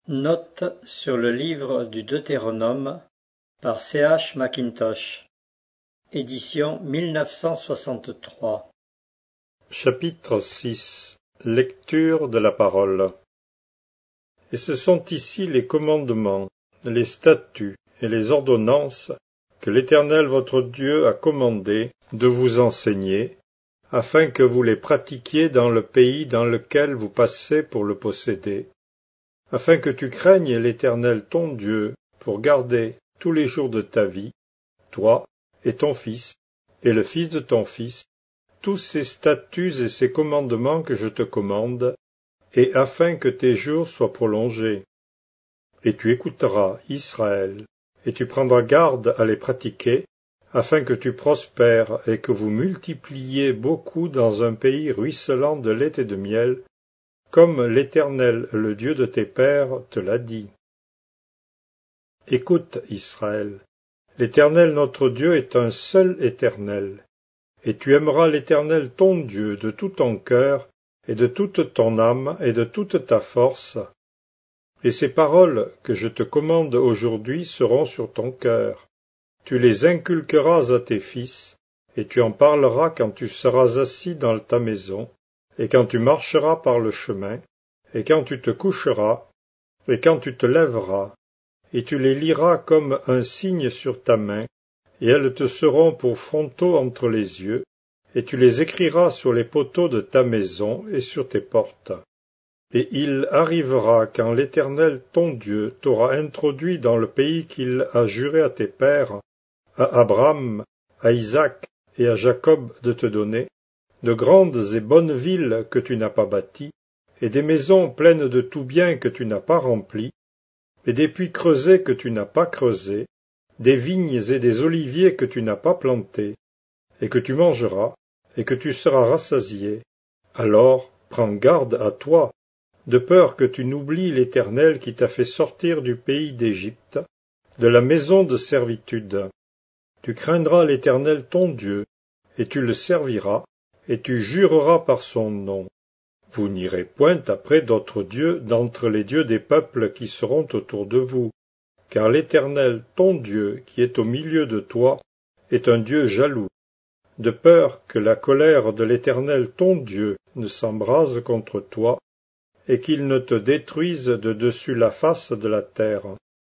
Note sur le livre du Deutéronome par C.H. Mackintosh, édition 1963. Chapitre 6. Lecture de la parole. Et ce sont ici les commandements, les statuts et les ordonnances que l'Éternel votre Dieu a commandé de vous enseigner, afin que vous les pratiquiez dans le pays dans lequel vous passez pour le posséder, afin que tu craignes l'Éternel ton Dieu pour garder tous les jours de ta vie, toi et ton fils, et le fils de ton fils, tous ces statuts et ces commandements que je te commande, et afin que tes jours soient prolongés. Et tu écouteras, Israël, et tu prendras garde à les pratiquer, afin que tu prospères et que vous multipliez beaucoup dans un pays ruisselant de lait et de miel, comme l'Éternel, le Dieu de tes pères, te l'a dit. Écoute, Israël, l'Éternel notre Dieu est un seul Éternel, et tu aimeras l'Éternel ton Dieu de tout ton cœur, et de toute ton âme, et de toute ta force. Et ces paroles que je te commande aujourd'hui seront sur ton cœur. Tu les inculqueras à tes fils, et tu en parleras quand tu seras assis dans ta maison, et quand tu marcheras par le chemin, et quand tu te coucheras, et quand tu te lèveras, et tu les liras comme un signe sur ta main, et elles te seront pour frontaux entre les yeux, et tu les écriras sur les poteaux de ta maison et sur tes portes. Et il arrivera quand l'Éternel ton Dieu t'aura introduit dans le pays qu'il a juré à tes pères, à Abraham, à Isaac et à Jacob de te donner, de grandes et bonnes villes que tu n'as pas bâties, et des maisons pleines de tout bien que tu n'as pas remplies, et des puits creusés que tu n'as pas creusés, des vignes et des oliviers que tu n'as pas plantés, et que tu mangeras, et que tu seras rassasié. Alors prends garde à toi, de peur que tu n'oublies l'Éternel qui t'a fait sortir du pays d'Égypte, de la maison de servitude. Tu craindras l'Éternel ton Dieu, et tu le serviras, et tu jureras par son nom. Vous n'irez point après d'autres dieux d'entre les dieux des peuples qui seront autour de vous, car l'Éternel ton Dieu qui est au milieu de toi est un Dieu jaloux, de peur que la colère de l'Éternel ton Dieu ne s'embrase contre toi, et qu'il ne te détruise de dessus la face de la terre.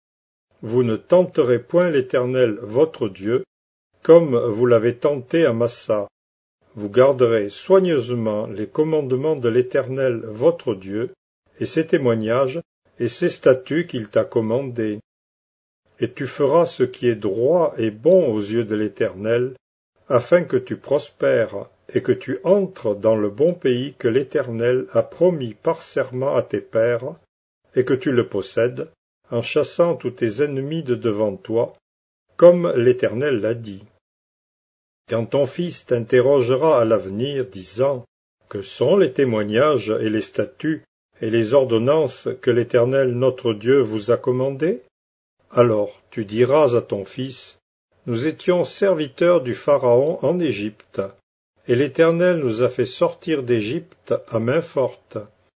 Vous ne tenterez point l'Éternel votre Dieu, comme vous l'avez tenté à Massa. Vous garderez soigneusement les commandements de l'Éternel votre Dieu, et ses témoignages, et ses statuts qu'il t'a commandés. Et tu feras ce qui est droit et bon aux yeux de l'Éternel, afin que tu prospères, et que tu entres dans le bon pays que l'Éternel a promis par serment à tes pères, et que tu le possèdes, en chassant tous tes ennemis de devant toi, comme l'Éternel l'a dit. Quand ton fils t'interrogera à l'avenir, disant « Que sont les témoignages et les statuts et les ordonnances que l'Éternel notre Dieu vous a commandés ?» Alors tu diras à ton fils « Nous étions serviteurs du Pharaon en Égypte, et l'Éternel nous a fait sortir d'Égypte à main forte.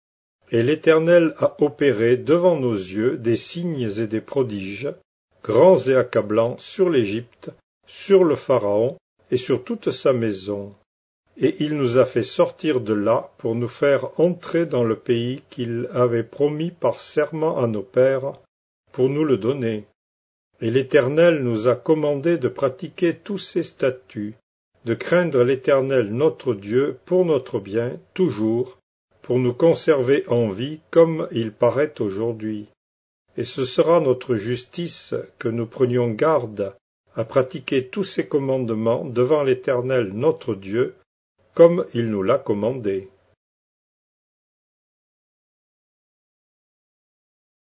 Et l'Éternel a opéré devant nos yeux des signes et des prodiges, grands et accablants, sur l'Égypte, sur le Pharaon, et sur toute sa maison, et il nous a fait sortir de là pour nous faire entrer dans le pays qu'il avait promis par serment à nos pères, pour nous le donner. Et l'Éternel nous a commandé de pratiquer tous ses statuts, de craindre l'Éternel notre Dieu pour notre bien, toujours, pour nous conserver en vie comme il paraît aujourd'hui. Et ce sera notre justice que nous prenions garde à pratiquer tous ces commandements devant l'Éternel notre Dieu, comme il nous l'a commandé.